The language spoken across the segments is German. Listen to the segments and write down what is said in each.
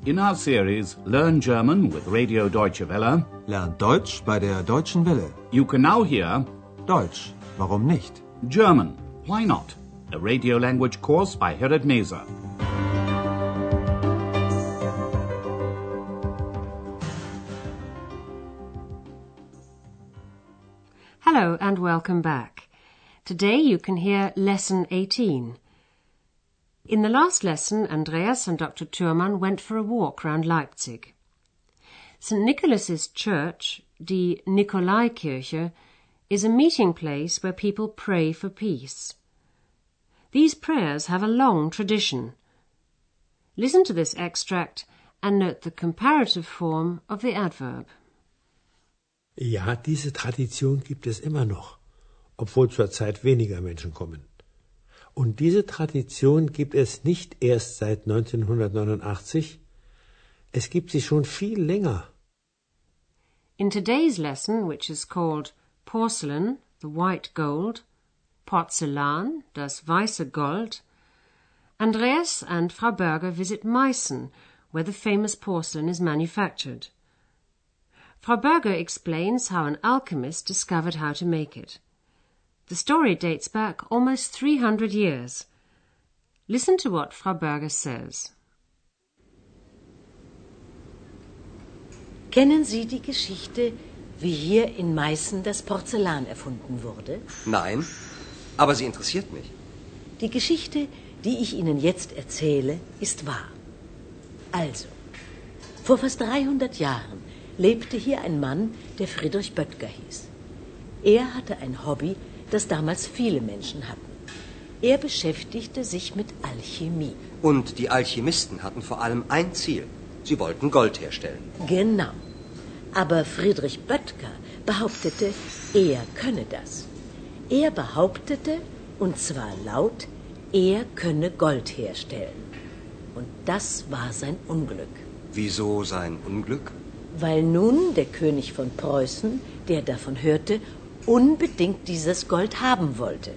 In our series Learn German with Radio Deutsche Welle, Lernt Deutsch bei der Deutschen Welle. you can now hear Deutsch, warum nicht? German, Why Not? A radio language course by Herrad Meese. Hello and welcome back. Today you can hear Lesson 18. In the last lesson, Andreas and Dr. Thürmann went for a walk round Leipzig. St. Nicholas's Church, die Nikolaikirche, is a meeting place where people pray for peace. These prayers have a long tradition. Listen to this extract and note the comparative form of the adverb. Ja, diese Tradition gibt es immer noch, obwohl zurzeit weniger Menschen kommen. Und diese Tradition gibt es nicht erst seit 1989, es gibt sie schon viel länger. In today's lesson, which is called Porcelain, the white gold, Porzellan, das weiße Gold, Andreas and Frau Berger visit Meissen, where the famous porcelain is manufactured. Frau Berger explains how an alchemist discovered how to make it. The story dates back almost 300 years. Listen to what Frau Berger says. Kennen Sie die Geschichte, wie hier in Meißen das Porzellan erfunden wurde? Nein, aber sie interessiert mich. Die Geschichte, die ich Ihnen jetzt erzähle, ist wahr. Also, vor fast 300 Jahren lebte hier ein Mann, der Friedrich Böttger hieß. Er hatte ein Hobby, das damals viele Menschen hatten. Er beschäftigte sich mit Alchemie. Und die Alchemisten hatten vor allem ein Ziel. Sie wollten Gold herstellen. Genau. Aber Friedrich Böttger behauptete, er könne das. Er behauptete, und zwar laut, er könne Gold herstellen. Und das war sein Unglück. Wieso sein Unglück? Weil nun der König von Preußen, der davon hörte, unbedingt dieses Gold haben wollte.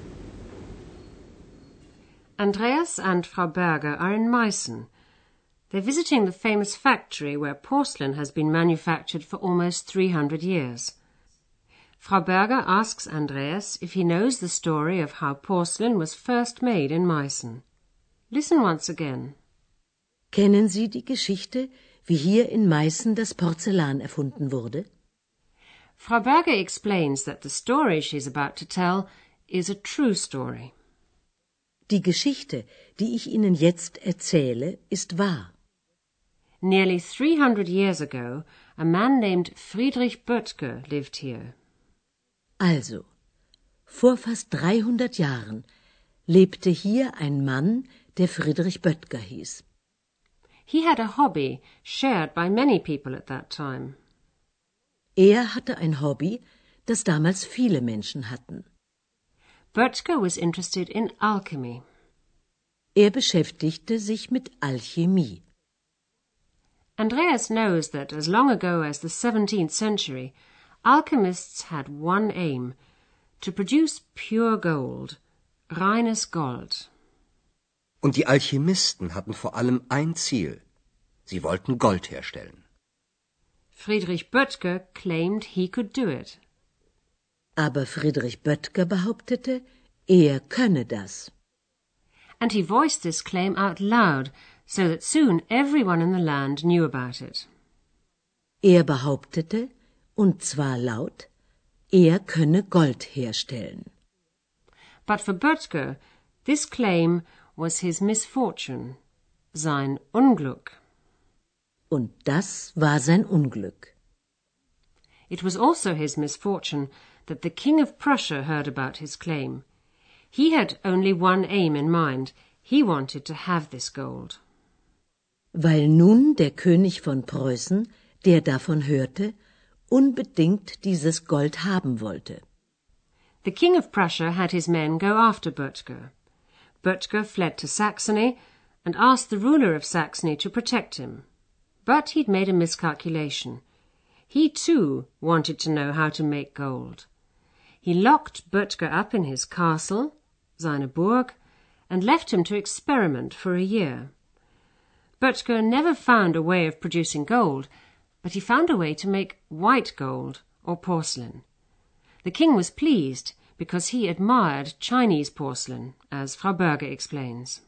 Andreas and Frau Berger are in Meissen. They're visiting the famous factory where porcelain has been manufactured for almost 300 years. Frau Berger asks Andreas if he knows the story of how porcelain was first made in Meissen. Listen once again. Kennen Sie die Geschichte, wie hier in Meißen das Porzellan erfunden wurde? Frau Berger explains that the story she's about to tell is a true story. Die Geschichte, die ich Ihnen jetzt erzähle, ist wahr. Nearly 300 years ago, a man named Friedrich Böttger lived here. Also, vor fast 300 Jahren lebte hier ein Mann, der Friedrich Böttger hieß. He had a hobby shared by many people at that time. Er hatte ein Hobby, das damals viele Menschen hatten. Böttger was interested in alchemy. Er beschäftigte sich mit Alchemie. Andreas knows that as long ago as the 17th century, alchemists had one aim, to produce pure gold, reines Gold. Und die Alchemisten hatten vor allem ein Ziel. Sie wollten Gold herstellen. Friedrich Böttger claimed he could do it. Aber Friedrich Böttger behauptete, er könne das. And he voiced this claim out loud, so that soon everyone in the land knew about it. Er behauptete, und zwar laut, er könne Gold herstellen. But for Böttger, this claim was his misfortune, sein Unglück. Und das war sein Unglück. It was also his misfortune that the King of Prussia heard about his claim. He had only one aim in mind. He wanted to have this gold. Weil nun der König von Preußen, der davon hörte, unbedingt dieses Gold haben wollte. The King of Prussia had his men go after Böttger. Böttger fled to Saxony and asked the ruler of Saxony to protect him. But he'd made a miscalculation. He too wanted to know how to make gold. He locked Böttger up in his castle, seine Burg, and left him to experiment for a year. Böttger never found a way of producing gold, but he found a way to make white gold, or porcelain. The king was pleased because he admired Chinese porcelain, as Frau Berger explains.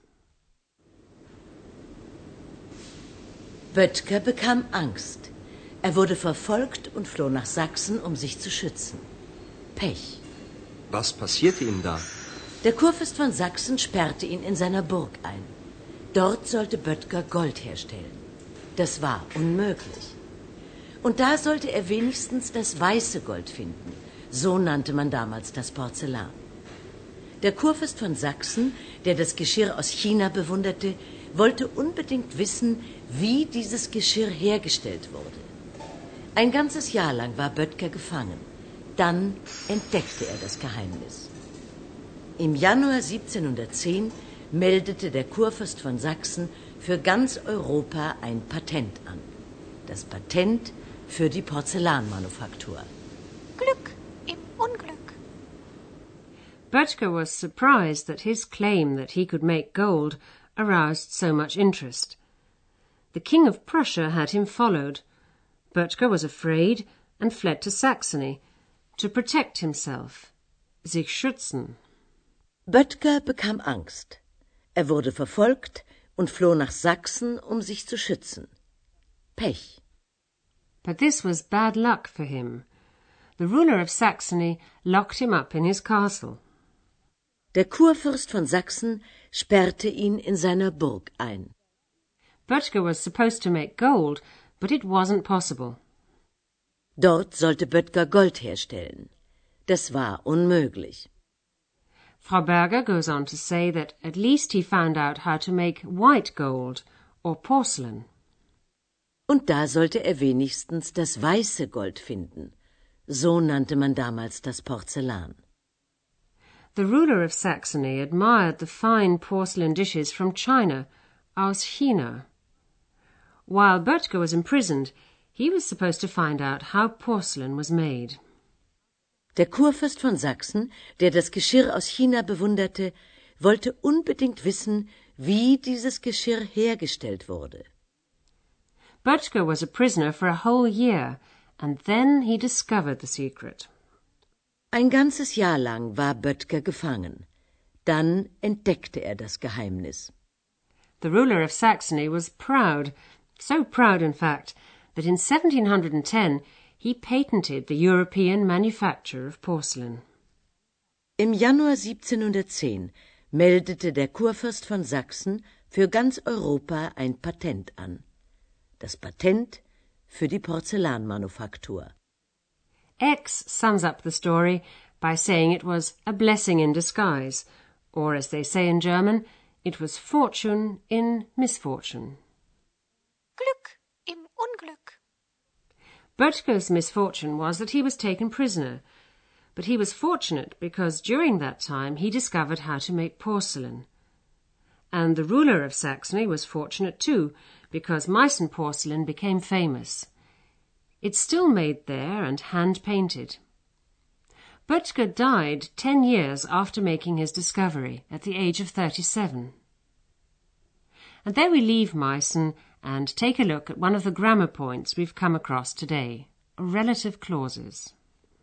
Böttger bekam Angst. Er wurde verfolgt und floh nach Sachsen, um sich zu schützen. Pech. Was passierte ihm da? Der Kurfürst von Sachsen sperrte ihn in seiner Burg ein. Dort sollte Böttger Gold herstellen. Das war unmöglich. Und da sollte er wenigstens das weiße Gold finden. So nannte man damals das Porzellan. Der Kurfürst von Sachsen, der das Geschirr aus China bewunderte, wollte unbedingt wissen, wie dieses Geschirr hergestellt wurde. Ein ganzes Jahr lang war Böttger gefangen. Dann entdeckte er das Geheimnis. Im Januar 1710 meldete der Kurfürst von Sachsen für ganz Europa ein Patent an. Das Patent für die Porzellanmanufaktur. Glück im Unglück. Böttger was surprised that his claim that he could make gold aroused so much interest. The King of Prussia had him followed. Böttger was afraid and fled to Saxony to protect himself, sich schützen. Böttger bekam Angst. Er wurde verfolgt und floh nach Sachsen, um sich zu schützen. Pech. But this was bad luck for him. The ruler of Saxony locked him up in his castle. Der Kurfürst von Sachsen sperrte ihn in seiner Burg ein. Böttger was supposed to make gold, but it wasn't possible. Dort sollte Böttger Gold herstellen. Das war unmöglich. Frau Berger goes on to say that at least he found out how to make white gold, or porcelain. Und da sollte er wenigstens das weiße Gold finden. So nannte man damals das Porzellan. The ruler of Saxony admired the fine porcelain dishes from China, aus China. While Böttger was imprisoned, he was supposed to find out how porcelain was made. Der Kurfürst von Sachsen, der das Geschirr aus China bewunderte, wollte unbedingt wissen, wie dieses Geschirr hergestellt wurde. Böttger was a prisoner for a whole year, and then he discovered the secret. Ein ganzes Jahr lang war Böttger gefangen. Dann entdeckte er das Geheimnis. The ruler of Saxony was proud, so proud in fact, that in 1710 he patented the European manufacture of porcelain. Im Januar 1710 meldete der Kurfürst von Sachsen für ganz Europa ein Patent an. Das Patent für die Porzellanmanufaktur. X sums up the story by saying it was a blessing in disguise, or as they say in German, it was fortune in misfortune. Glück im Unglück. Böttger's misfortune was that he was taken prisoner, but he was fortunate because during that time he discovered how to make porcelain. And the ruler of Saxony was fortunate too, because Meissen porcelain became famous. It's still made there and hand-painted. Böttger died 10 years after making his discovery, at the age of 37. And there we leave Meissen and take a look at one of the grammar points we've come across today, relative clauses.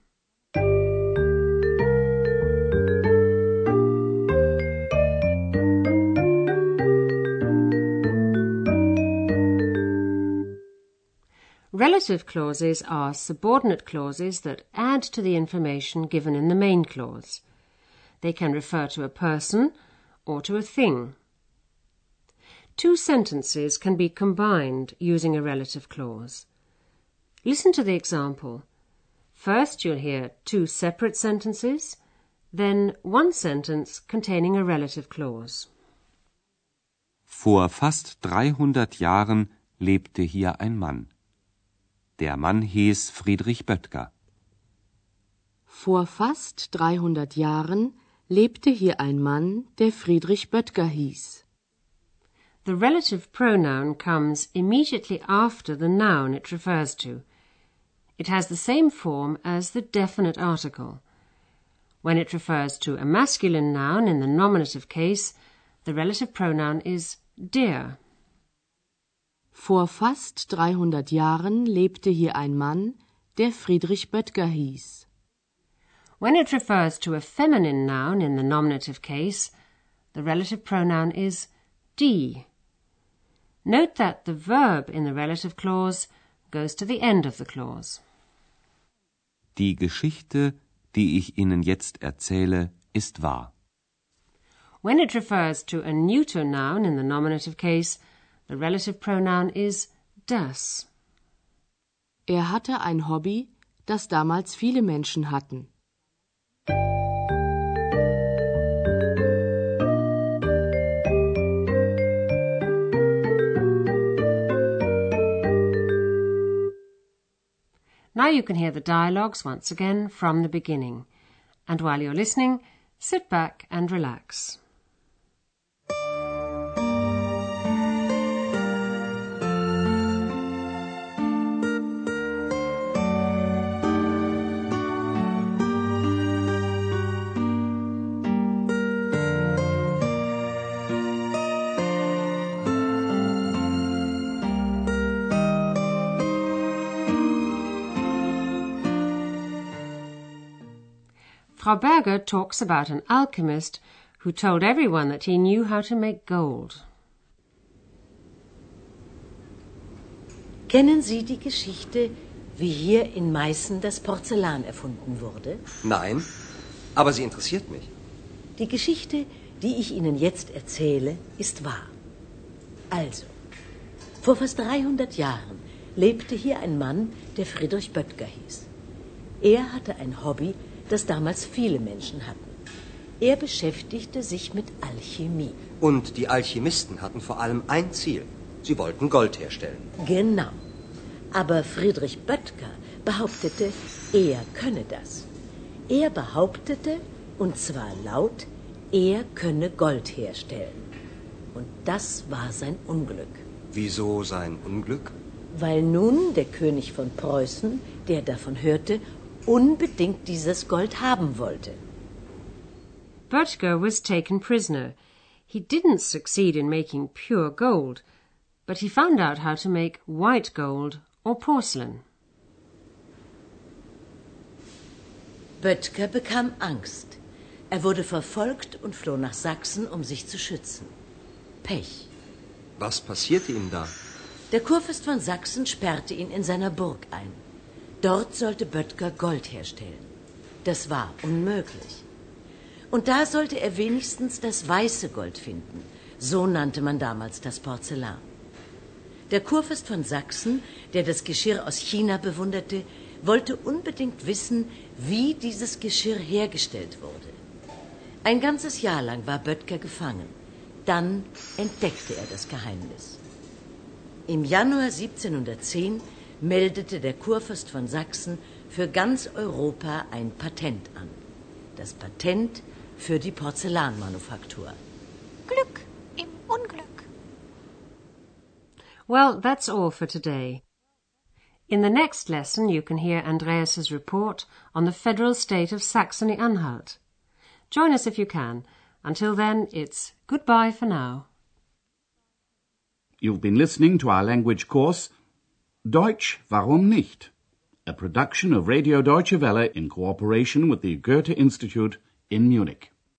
Relative clauses are subordinate clauses that add to the information given in the main clause. They can refer to a person or to a thing. Two sentences can be combined using a relative clause. Listen to the example. First you'll hear two separate sentences, then one sentence containing a relative clause. Vor fast 300 Jahren lebte hier ein Mann. Der Mann hieß Friedrich Böttger. Vor fast 300 Jahren lebte hier ein Mann, der Friedrich Böttger hieß. The relative pronoun comes immediately after the noun it refers to. It has the same form as the definite article. When it refers to a masculine noun in the nominative case, the relative pronoun is der. Vor fast 300 Jahren lebte hier ein Mann, der Friedrich Böttger hieß. When it refers to a feminine noun in the nominative case, the relative pronoun is die. Note that the verb in the relative clause goes to the end of the clause. Die Geschichte, die ich Ihnen jetzt erzähle, ist wahr. When it refers to a neuter noun in the nominative case, the relative pronoun is das. Er hatte ein Hobby, das damals viele Menschen hatten. Now you can hear the dialogues once again from the beginning. And while you're listening, sit back and relax. Frau Berger talks about an alchemist who told everyone that he knew how to make gold. Kennen Sie die Geschichte, wie hier in Meißen das Porzellan erfunden wurde? Nein, aber sie interessiert mich. Die Geschichte, die ich Ihnen jetzt erzähle, ist wahr. Also, vor fast 300 Jahren lebte hier ein Mann, der Friedrich Böttger hieß. Er hatte ein Hobby, das damals viele Menschen hatten. Er beschäftigte sich mit Alchemie. Und die Alchemisten hatten vor allem ein Ziel. Sie wollten Gold herstellen. Genau. Aber Friedrich Böttger behauptete, er könne das. Er behauptete, und zwar laut, er könne Gold herstellen. Und das war sein Unglück. Wieso sein Unglück? Weil nun der König von Preußen, der davon hörte, unbedingt dieses Gold haben wollte. Böttger was taken prisoner. He didn't succeed in making pure gold, but he found out how to make white gold or porcelain. Böttger bekam Angst. Er wurde verfolgt und floh nach Sachsen, um sich zu schützen. Pech. Was passierte ihm da? Der Kurfürst von Sachsen sperrte ihn in seiner Burg ein. Dort sollte Böttger Gold herstellen. Das war unmöglich. Und da sollte er wenigstens das weiße Gold finden. So nannte man damals das Porzellan. Der Kurfürst von Sachsen, der das Geschirr aus China bewunderte, wollte unbedingt wissen, wie dieses Geschirr hergestellt wurde. Ein ganzes Jahr lang war Böttger gefangen. Dann entdeckte er das Geheimnis. Im Januar 1710 meldete der Kurfürst von Sachsen für ganz Europa ein Patent an. Das Patent für die Porzellanmanufaktur. Glück im Unglück. Well, that's all for today. In the next lesson you can hear Andreas's report on the federal state of Saxony-Anhalt. Join us if you can. Until then, it's goodbye for now. You've been listening to our language course, Deutsch, warum nicht? A production of Radio Deutsche Welle in cooperation with the Goethe Institute in Munich.